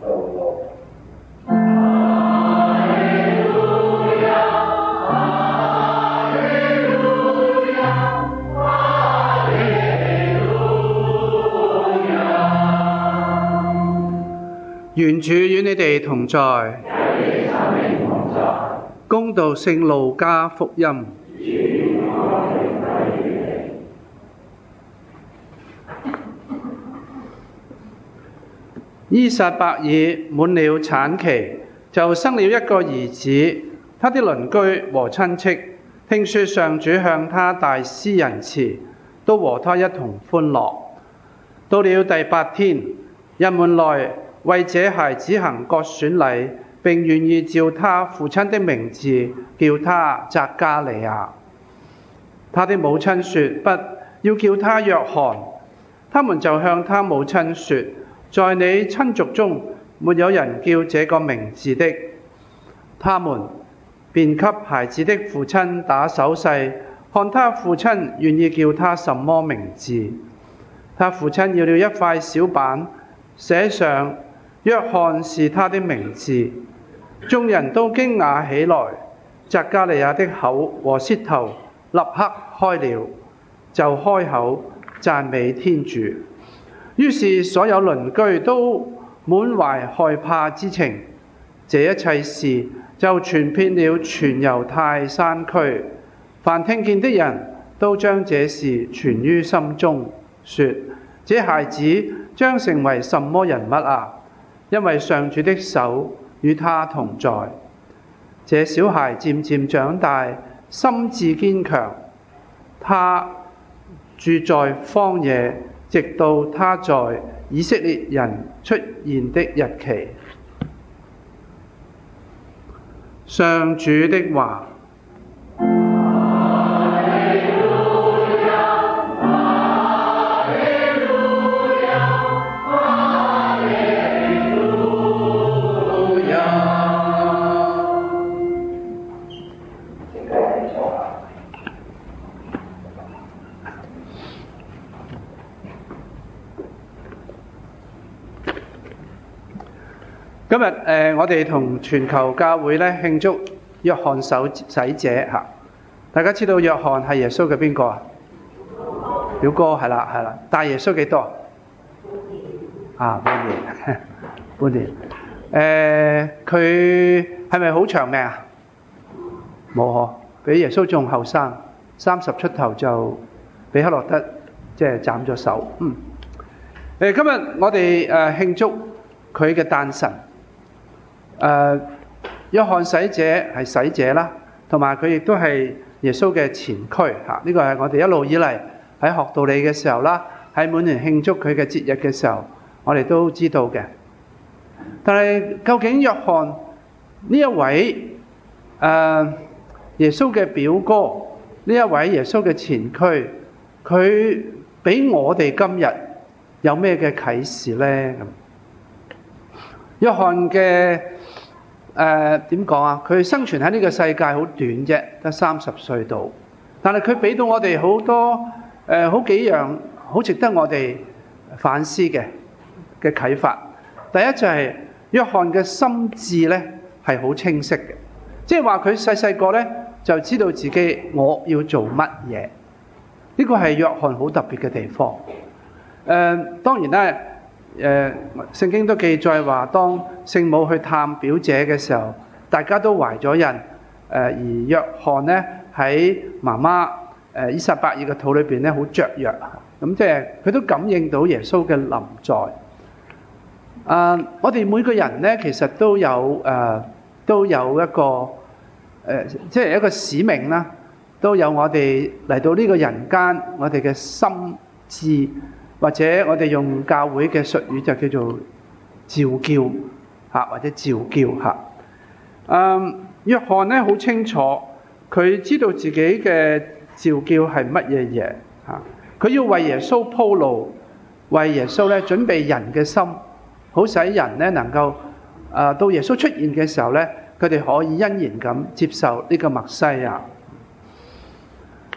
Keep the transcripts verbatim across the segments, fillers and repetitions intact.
道路。 願主與你哋同在，恭讀聖路加福音。依撒伯爾滿了產期，就生了一個兒子。他的鄰居和親戚聽說上主向他大施仁慈，都和他一同歡樂。到了第八天，人們來為這孩子行割損禮，並願意照他父親的名字叫他匝加利亞。他的母親說：不，要叫他若翰。他們就向他母親說：在你親族中沒有人叫這個名字的。他們便給孩子的父親打手勢，看他父親願意叫他什麼名字。他父親要了一塊小板，寫上若翰是他的名字。眾人都驚訝起來，匝加利亞的口和舌頭立刻開了，就開口讚美天主。於是所有鄰居都滿懷害怕之情。這一切事就傳遍了全猶太山區，凡聽見的人都將這事傳於心中，說：這孩子將成為什麼人物啊？因為上主的手與他同在。這小孩漸漸長大，心志堅強。他住在荒野，直到他在以色列人出現的日期。上主的話。今日誒、呃，我哋同全球教會咧慶祝若翰洗洗者嚇。大家知道若翰係耶穌嘅邊個啊？表哥係啦，係啦。大耶穌幾多啊？半年，半年。誒，佢係咪好長命啊？冇嗬，比耶穌仲後生，三十出頭就俾黑落德即係斬咗手。嗯。誒，今日我哋誒慶祝佢嘅誕辰。誒，若翰洗者係洗者啦，同埋佢亦都係耶穌嘅前驅嚇。呢個係我哋一路以嚟喺學道理嘅時候啦，喺每年慶祝佢嘅節日嘅時候，我哋都知道嘅。但係究竟若翰呢一位誒、呃、耶穌嘅表哥，呢一位耶穌嘅前驅，佢俾我哋今日有咩嘅啟示呢？咁若翰嘅誒點講啊？佢生存喺呢個世界好短啫，得三十歲度。但係佢俾到我哋好多誒好幾樣好值得我哋反思嘅嘅啟發。第一就係若翰嘅心智咧係好清晰嘅，即係話佢細細個咧就知道自己我要做乜嘢。呢個係若翰好特別嘅地方。誒當然咧。誒、呃、聖經都記載話，當聖母去探表姐嘅時候，大家都懷咗孕。誒、呃、而若翰咧喺媽媽誒依撒伯爾嘅肚裏邊咧好雀躍，咁即係佢都感應到耶穌嘅臨在。啊、呃，我哋每個人咧其實都有誒、呃、都有一個誒、呃、即係一個使命啦，都有我哋嚟到呢個人間，我哋嘅心智。或者我哋用教會嘅術語就叫做召叫嚇，或者召叫嚇。嗯，若翰咧好清楚，佢知道自己嘅召叫係乜嘢嘢嚇。佢要為耶穌鋪路，為耶穌咧準備人嘅心，好使人咧能夠啊到耶穌出現嘅時候咧，佢哋可以欣然咁接受呢個默西亞。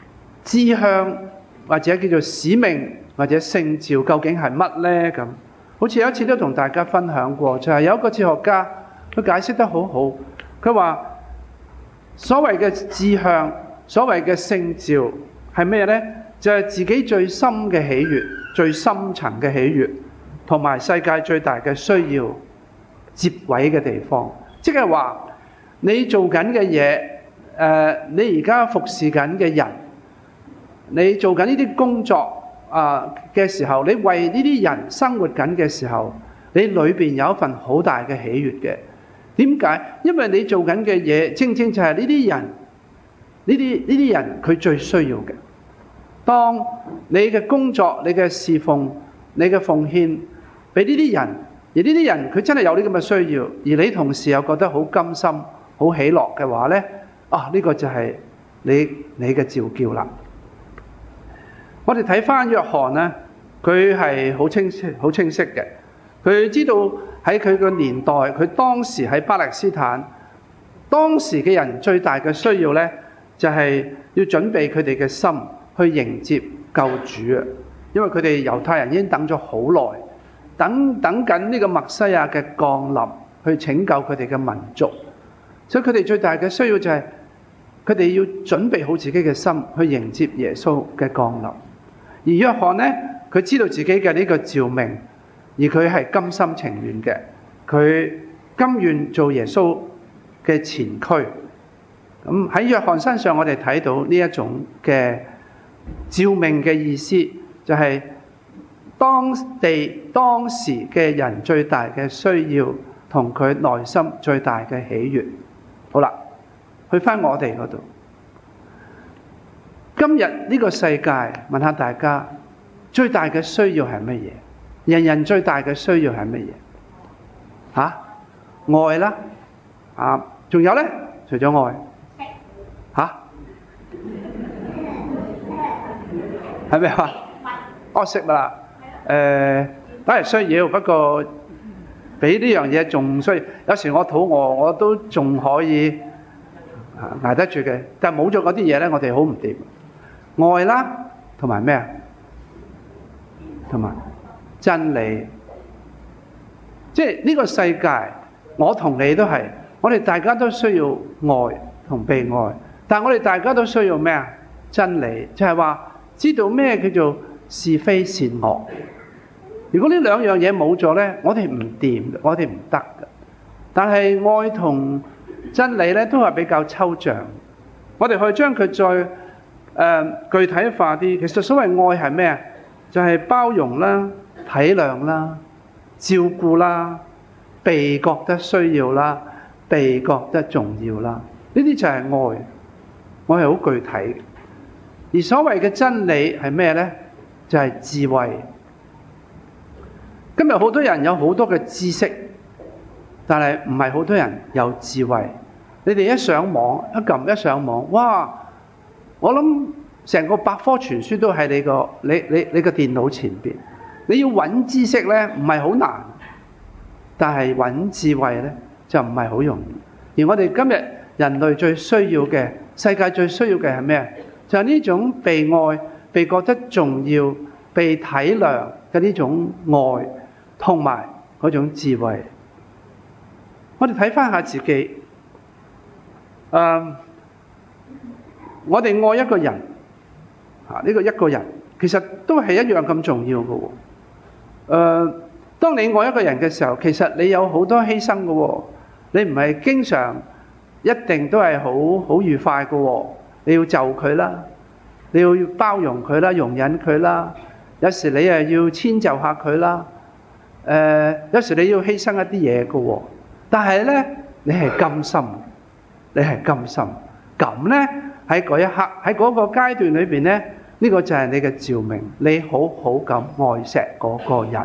志向或者叫做使命。或者聖召究竟係乜呢？咁好似有一次都同大家分享過，就係有一個哲學家，佢解釋得好好。佢話所謂嘅志向，所謂嘅聖召係咩呢？就係自己最深嘅喜悅，最深層嘅喜悅，同埋世界最大嘅需要接軌嘅地方。即係話你做緊嘅嘢，誒，你而家服侍緊嘅人，你做緊呢啲工作啊嘅時候，你為呢啲人生活緊嘅時候，你裏邊有一份好大嘅喜悅嘅。點解？因為你做緊嘅嘢，正正就係呢啲人，呢啲呢啲人佢最需要嘅。當你嘅工作、你嘅侍奉、你嘅奉獻俾呢啲人，而呢啲人佢真係有呢咁嘅需要，而你同時又覺得好甘心、好喜樂嘅話呢，啊呢個就係你你嘅召叫啦。我哋睇翻約翰呢，佢係好清晰、好清晰嘅。佢知道喺佢個年代，佢當時喺巴勒斯坦，當時嘅人最大嘅需要呢，就係要準備佢哋嘅心去迎接救主啊！因為佢哋猶太人已經等咗好耐，等等緊呢個默西亞嘅降臨，去拯救佢哋嘅民族。所以佢哋最大嘅需要就係佢哋要準備好自己嘅心去迎接耶穌嘅降臨。而約翰呢，佢知道自己嘅呢個召命，而佢係甘心情願嘅，佢甘願做耶穌嘅前驅。咁喺約翰身上，我哋睇到呢一種嘅召命嘅意思，就係當地當時嘅人最大嘅需要，同佢內心最大嘅喜悅。好啦，去返我哋嗰度。今日呢個世界，問下大家最大嘅需要係乜嘢？人人最大嘅需要係乜嘢？吓、啊？愛啦，啊，仲有咧？除咗愛，吓？係咪話？哦，食啦，誒，當然需要，不過比呢樣嘢仲需要。有時我肚餓，我都仲可以捱得住嘅，但係冇咗嗰啲嘢咧，我哋好唔掂。愛啦，同埋咩啊？同埋真理。即係呢個世界，我同你都係，我哋大家都需要愛同被愛，但係我哋大家都需要咩啊？真理，就係話知道咩叫做是非善惡。如果呢兩樣嘢冇咗咧，我哋唔掂，我哋唔得㗎。但係愛同真理咧，都係比較抽象。我哋可以將佢再誒、呃、具體化啲。其實所謂愛係咩啊？就係、是、包容啦、體諒啦、照顧啦、被覺得需要啦、被覺得重要啦。呢啲就係愛，愛係好具體。而所謂嘅真理係咩呢？就係、是、智慧。今日好多人有好多嘅知識，但係唔係好多人有智慧。你哋一上網一撳一上網，哇！我諗成個百科全書都喺你個你你你個電腦前邊。你要揾知識咧，唔係好難，但係揾智慧咧就唔係好容易。而我哋今日人類最需要嘅，世界最需要嘅係咩？就係呢種被愛、被覺得重要、被體諒嘅呢種愛，同埋嗰種智慧。我哋睇翻下自己，誒，我哋愛一個人，啊，呢個一個人其實都係一樣咁重要嘅喎。誒，當你愛一個人嘅時候，其實你有好多犧牲嘅喎。你唔係經常一定都係好好愉快嘅喎。你要就佢啦，你要包容佢啦，容忍佢啦。有時你誒要遷就下佢啦。誒，有時你要犧牲一啲嘢嘅喎。但係咧，你係甘心，你係甘心。咁咧喺嗰一刻，喺嗰個階段裏邊咧，呢個就係你嘅召命。你好好咁愛錫嗰個人。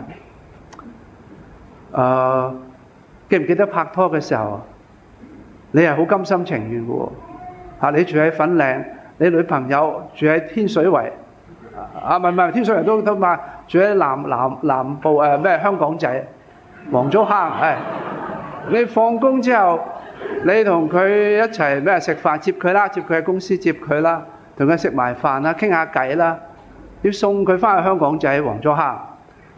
誒，記唔記得拍拖嘅時候，你係好甘心情願嘅喎。嚇，你住喺粉嶺，你女朋友住喺天水圍，啊唔係唔係天水圍都都嘛，住喺南南南部誒咩香港仔黃竹坑係。你放工之後，你同佢一齊咩食飯，接佢啦，接佢喺公司接佢啦，同佢食埋飯啦，傾下偈啦，要送佢翻去香港仔黃竹坑。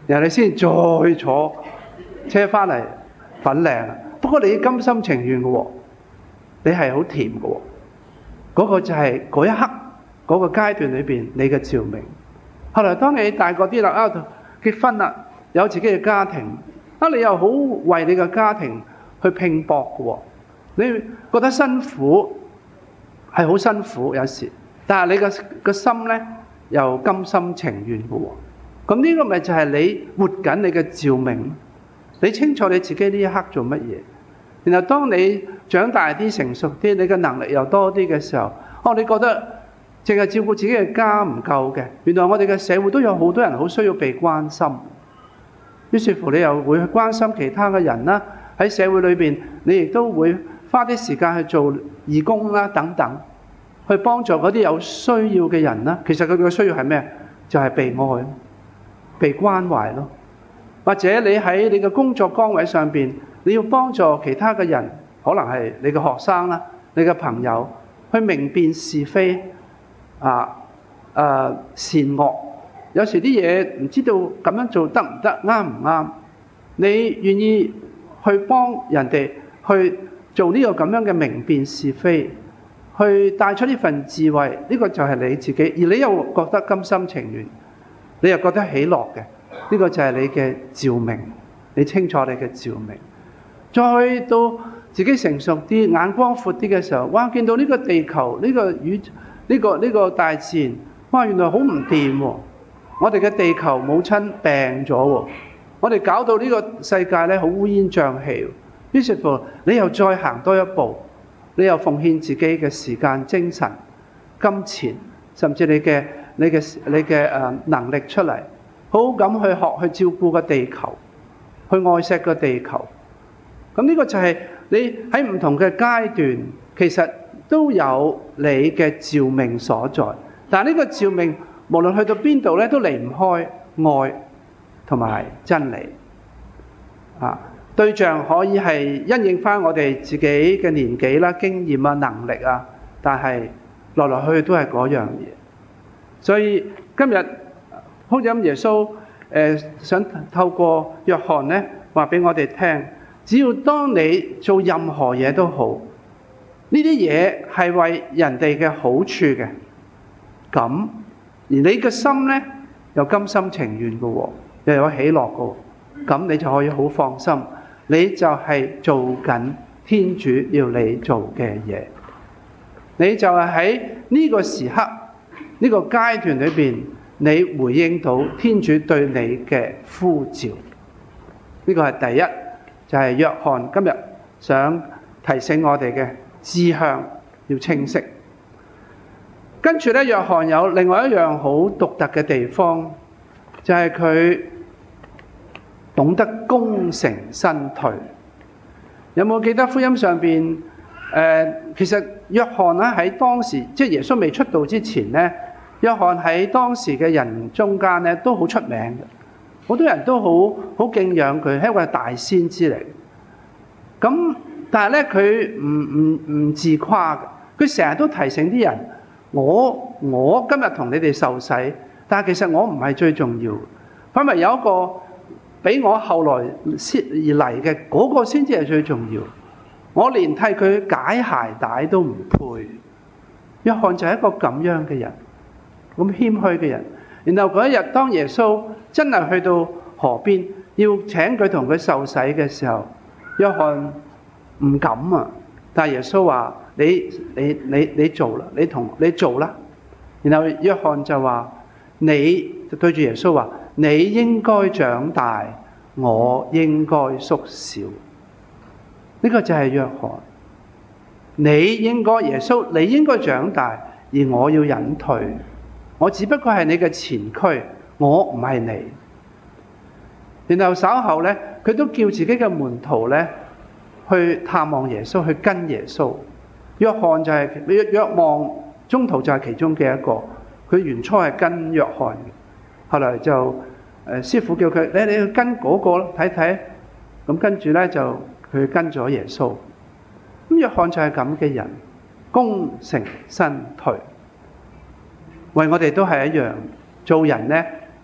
然後你先再坐車翻嚟粉嶺。不過你甘心情願嘅喎，你係好甜嘅喎。嗰個就係嗰一刻嗰個階段裏邊你嘅召命。後來當你大個啲啦，啊結婚啦，有自己嘅家庭，啊你又好為你嘅家庭去拼搏嘅喎。你覺得辛苦係好辛苦有時，但係你嘅個心咧又甘心情願嘅喎。咁呢個咪就係你活緊你嘅召命。你清楚你自己呢一刻做乜嘢，然後當你長大啲、成熟啲，你嘅能力又多啲嘅時候，哦，你覺得淨係照顧自己嘅家唔夠嘅，原來我哋嘅社會都有好多人好需要被關心。於是乎你又會去關心其他嘅人啦，喺社會裏邊你亦都會花啲時間去做義工啦等等，去幫助嗰啲有需要嘅人啦。其實佢嘅需要係咩？就係被愛、被關懷咯。或者你喺你嘅工作崗位上邊，你要幫助其他嘅人，可能係你嘅學生啦、你嘅朋友，去明辨是非啊、誒善惡。有時啲嘢唔知道咁樣做得唔得、啱唔啱，你願意去幫人哋去做呢個咁樣嘅明辨是非，去帶出呢份智慧，呢個就係你自己，而你又覺得甘心情願，你又覺得喜樂嘅。呢個就係你嘅召命，你清楚你嘅召命。再到自己成熟啲、眼光闊啲嘅時候，哇！見到呢個地球、呢個宇、呢個呢個大自然，哇！原來好唔掂喎。我哋嘅地球母親病咗喎，我哋搞到呢個世界咧好烏煙瘴氣。於是乎，你又再行多一步，你又奉獻自己嘅時間、精神、金錢，甚至你嘅你嘅你嘅誒能力出嚟。好好咁去學去照顧個地球，去愛錫個地球。咁呢個就係你喺唔同嘅階段，其實都有你嘅召命所在。但係呢個召命，無論去到邊度咧，都離唔開愛同埋真理。啊，對象可以係因應翻我哋自己嘅年紀啦、經驗啊、能力啊，但係來來去去都係嗰樣嘢。所以今日，好似咁耶穌誒、呃、想透過約翰咧話俾我哋聽，只要當你做任何嘢都好，呢啲嘢係為人哋嘅好處嘅，咁而你嘅心咧又甘心情願嘅喎，又有喜樂嘅喎，咁你就可以好放心，你就係做緊天主要你做嘅嘢，你就係喺呢個時刻、呢個階段裏邊，你回應到天主對你嘅呼召。呢個係第一，就係約翰今日想提醒我哋嘅志向要清晰。跟住咧，約翰有另外一樣好獨特嘅地方，就係佢懂得功成身退。有冇記得福音上邊？誒，其實約翰咧喺當時，即係耶穌未出道之前咧，約翰喺當時嘅人中間咧都好出名嘅，好多人都好好敬仰佢，係一個大先知嚟。咁但係咧佢唔唔唔自誇嘅，佢成日都提醒啲人：我我今日同你哋受洗，但係其實我唔係最重要，反為有一個比我後來先而嚟嘅嗰個先至係最重要。我連替佢解鞋帶都唔配。約翰就係一個咁樣嘅人，咁謙虛嘅人。然後嗰一日，當耶穌真係去到河邊，要請佢同佢受洗嘅時候，約翰唔敢啊。但係耶穌話：你你你你做啦，你同你做啦。然後約翰就話：你就對住耶穌話：你應該長大，我應該縮小。呢個就係約翰。你應該耶穌，你應該長大，而我要隱退。我只不過係你嘅前驅，我唔係你。然後稍後咧，佢都叫自己嘅門徒咧去探望耶穌，去跟耶穌。約翰就係、是、約望中途就係其中嘅一個。佢原初係跟約翰嘅，後來就誒、呃、師傅叫佢，你你去跟嗰個咯，睇睇。咁跟住咧就佢跟咗耶穌。咁約翰就係咁嘅人，功成身退。為我哋都係一樣，做人咧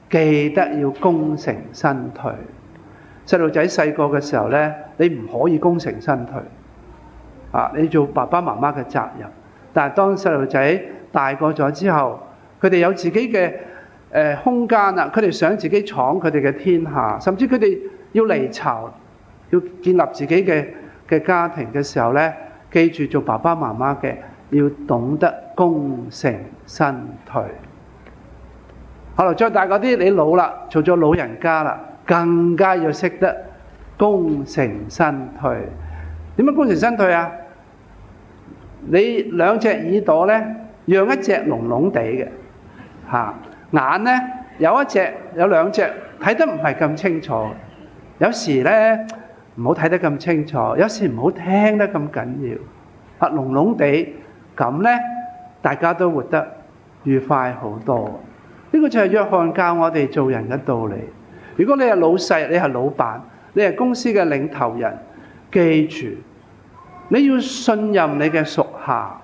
記得要功成身退。細路仔細個嘅時候呢，你唔可以功成身退啊！你做爸爸媽媽嘅責任。但係當細路仔大個咗之後，佢哋有自己嘅誒空間啦，佢哋想自己闖佢哋嘅天下，甚至佢哋要離巢，要建立自己嘅嘅家庭嘅時候呢，記住做爸爸媽媽嘅要懂得功成身退。後來再大嗰啲，你老啦，做咗老人家啦，更加要識得功成身退。點樣功成身退啊？你兩隻耳朵咧，讓一隻聾聾地嘅嚇，眼咧有一隻有兩隻睇得唔係咁清楚，有時咧唔好睇得咁清楚，有時唔好聽得咁緊要，啊聾聾地咁咧，大家都活得愉快好多。呢個就係約翰教我哋做人嘅道理。如果你係老細，你係老闆，你係公司嘅領頭人，記住你要信任你嘅屬下。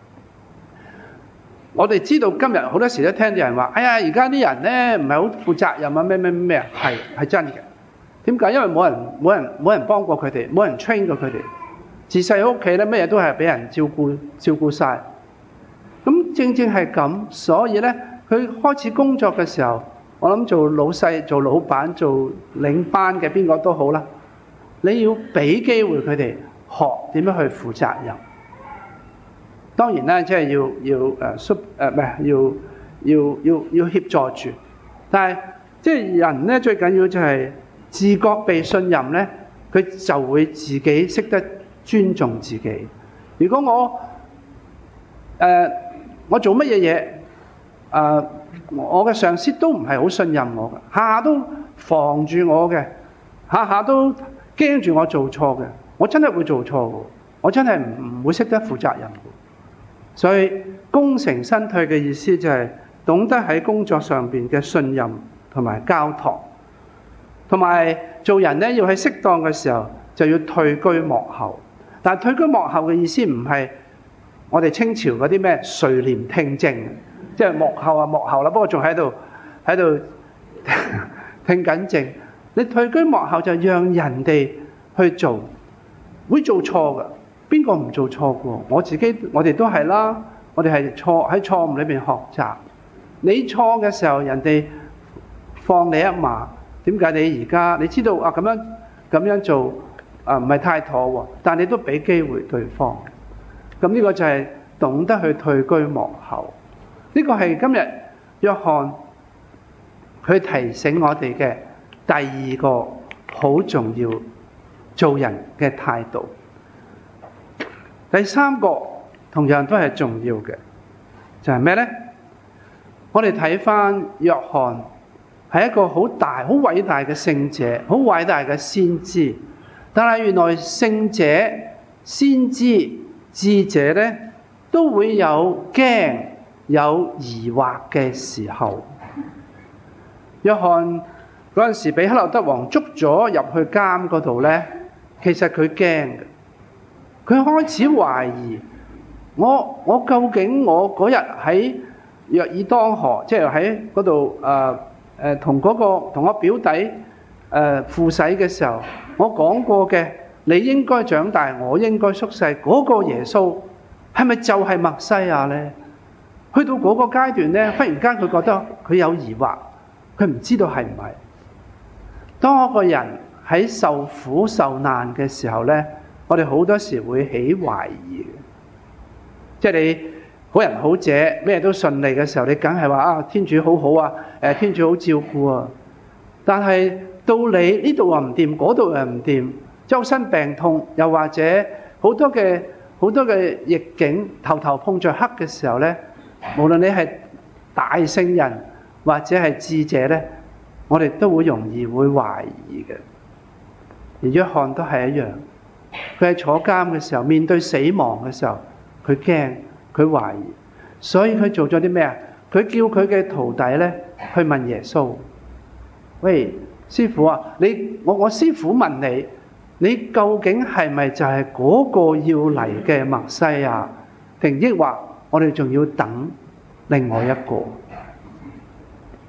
我哋知道今日好多時都聽啲人話：哎呀，而家啲人咧唔係好負責任啊，咩咩咩啊，係係真嘅。點解？因為冇人冇人冇人幫過佢哋，冇人 train 過佢哋。自細喺屋企咧，乜嘢都係俾人照顧照顧晒。咁正正係咁，所以咧，佢開始工作嘅時候，我諗做老細、做老闆、做領班嘅邊個都好啦，你要俾機會佢哋學點樣去負責任。當然啦，即係要要誒 sub 誒唔係要要要要協助住。但係即係人咧，最緊要就係自覺被信任咧，佢就會自己識得尊重自己。如果我誒、呃、我做乜嘢嘢誒，我嘅上司都唔係好信任我嘅，下下都防住我嘅，下下都驚住我做錯嘅，我真係會做錯嘅，我真係唔唔會識得負責任嘅。所以功成身退嘅意思就係懂得喺工作上邊嘅信任同埋交託，同埋做人咧要喺適當嘅時候就要退居幕後。但係退居幕後嘅意思唔係我哋清朝嗰啲咩垂簾聽政，即係幕後啊幕後啦，不過仲喺度喺度聽緊政。你退居幕後就讓人哋去做，會做錯㗎。邊個唔做錯過？我自己，我哋都係啦。我哋係錯喺錯誤裏面學習。你錯嘅時候，人哋放你一馬。點解你而家你知道啊？咁樣咁樣做啊，唔係太妥喎。但你都俾機會對方。咁呢個就係懂得去退居幕後。呢個係今日約翰佢提醒我哋嘅第二個好重要做人嘅態度。第三個同樣都係重要嘅，就係咩呢？我哋睇返約翰係一個好大、好偉大嘅聖者，好偉大嘅先知。但係原來聖者、先知、智者呢，都會有驚、有疑惑嘅時候。約翰嗰陣時俾黑落德王捉咗入去監嗰度呢，其實佢驚嘅。佢開始懷疑我，我究竟我嗰日喺約爾當河，即係喺嗰度誒誒同嗰個同我表弟誒赴洗嘅時候，我講過嘅，你應該長大，我應該縮細，嗰個耶穌係咪就係默西亞呢？去到嗰個階段呢，忽然間佢覺得佢有疑惑，佢唔知道係唔係。當一個人喺受苦受難嘅時候呢，我哋好多時會起懷疑嘅，即係你好人好姐，咩都順利嘅時候，你梗係話啊，天主好好啊，誒天主好照顧啊。但係到你呢度話唔掂，嗰度又唔掂，周身病痛，又或者好多嘅好多嘅逆境，頭頭碰着黑嘅時候呢，無論你係大聖人或者係智者呢，我哋都會容易會懷疑嘅。而約翰都係一樣。佢喺坐監嘅時候，面對死亡嘅時候，佢驚，佢懷疑，所以佢做咗啲咩啊？佢叫佢嘅徒弟咧去問耶穌：喂，師傅啊，你我我師傅問你，你究竟係咪就係嗰個要嚟嘅默西亞，定抑或我哋仲要等另外一個？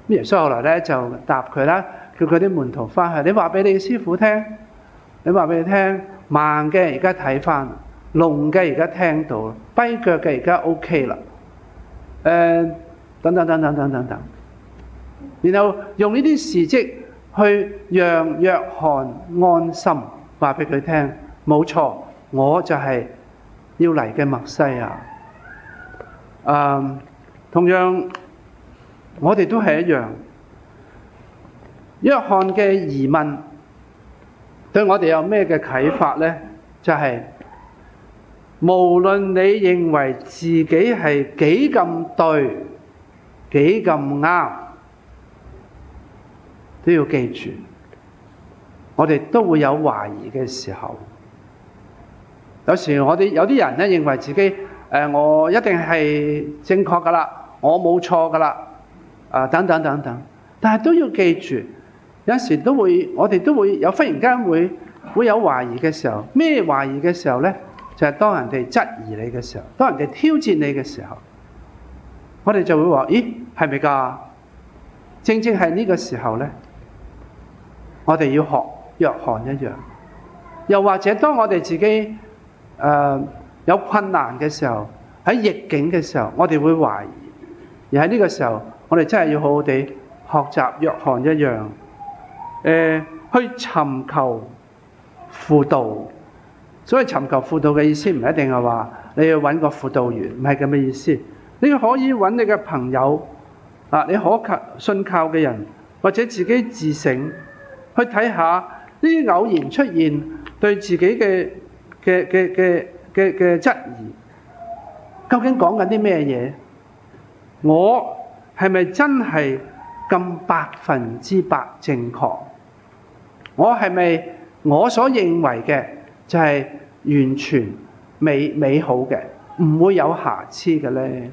耶穌後來咧就答佢啦，叫佢啲門徒翻去，你話俾你嘅師傅聽，你話俾佢聽，盲嘅而家睇翻，聾嘅而家聽到，跛腳嘅而家 OK 啦，誒、呃，等等等等等等等，然後用呢啲事蹟去讓約翰安心，話俾佢聽，冇錯，我就係要嚟嘅默西亞。嗯，同樣我哋都係一樣。約翰嘅疑問對我哋有咩嘅啟發呢？就係、是、無論你認為自己係幾咁對、幾咁啱，都要記住，我哋都會有懷疑嘅時候。有時我哋有啲人咧認為自己誒、呃、我一定係正確噶啦，我冇錯噶啦，啊、呃、等等等等，但係都要記住，有時都會我哋都會有忽然間會會有懷疑嘅時候。咩懷疑嘅時候咧？就係、是、當人哋質疑你嘅時候，當人哋挑戰你嘅時候，我哋就會話：咦，係咪㗎？正正係呢個時候咧，我哋要學約翰一樣。又或者當我哋自己誒、呃、有困難嘅時候，喺逆境嘅時候，我哋會懷疑。而喺呢個時候，我哋真係要好好地學習約翰一樣，誒、呃、去尋求輔導。所以尋求輔導嘅意思唔一定係話你要揾個輔導員，唔係咁嘅意思。你可以揾你嘅朋友啊，你可靠信靠嘅人，或者自己自省，去睇下呢啲偶然出現對自己嘅嘅嘅嘅嘅嘅質疑，究竟講緊啲咩嘢？我係咪真係咁百分之百正確？我係咪我所認為嘅就係完全美美好嘅，唔會有瑕疵嘅咧？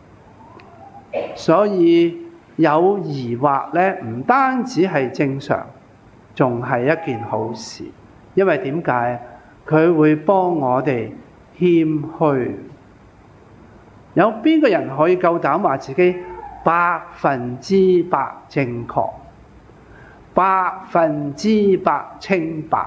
所以有疑惑咧，唔單止係正常，仲係一件好事。因為點解？佢會幫我哋謙虛。有邊個人可以夠膽話自己百分之百正確、百分之百清白？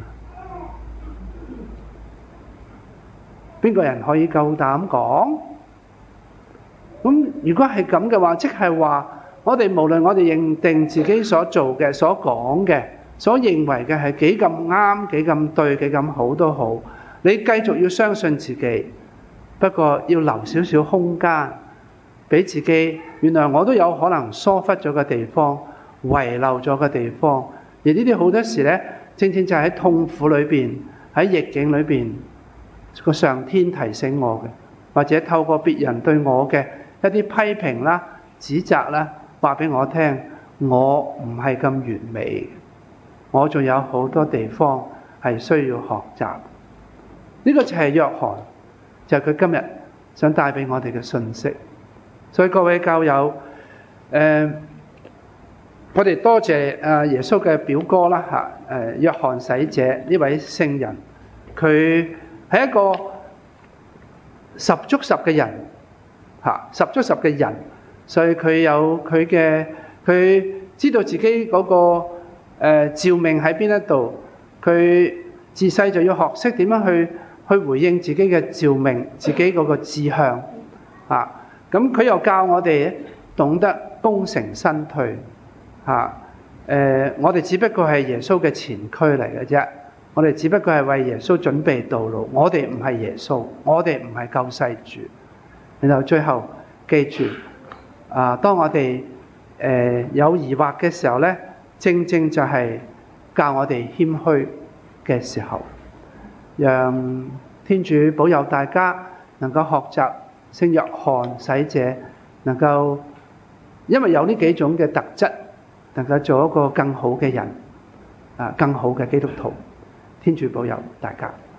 邊個人可以夠膽講？咁如果係咁嘅話，即係話我哋無論我哋認定自己所做嘅、所講嘅、所認為嘅係幾咁啱、幾咁對、幾咁好都好，你繼續要相信自己，不過要留少少空間俾自己。原來我都有可能疏忽咗嘅地方、遺漏咗嘅地方，而呢啲好多時呢，正正就係喺痛苦裏邊、喺逆境裏邊，個上天提醒我嘅，或者透過別人對我嘅一啲批評啦、指責啦，話俾我聽，我唔係咁完美，我仲有好多地方係需要學習。呢個就係約翰，就係佢今日想帶俾我哋嘅信息。所以各位教友，誒，我哋多謝誒耶穌嘅表哥啦嚇，誒約翰洗者呢位聖人，佢係一個十足十嘅人嚇，十足十嘅人，所以佢有佢嘅，佢知道自己嗰個誒召命喺邊一度，佢自細就要學識點樣去去回應自己嘅召命，自己嗰個志向啊。咁佢又教我哋懂得功成身退嚇。誒，我哋只不過係耶穌嘅前驅嚟嘅啫。我哋只不過係為耶穌準備道路，我哋唔係耶穌，我哋唔係救世主。然後最後記住，啊，當我哋誒、呃、有疑惑嘅時候咧，正正就係教我哋謙虛嘅時候，讓天主保佑大家能夠學習聖約翰洗者，能夠因為有呢幾種嘅特質，能夠做一個更好嘅人，啊，更好嘅基督徒。天主保佑大家。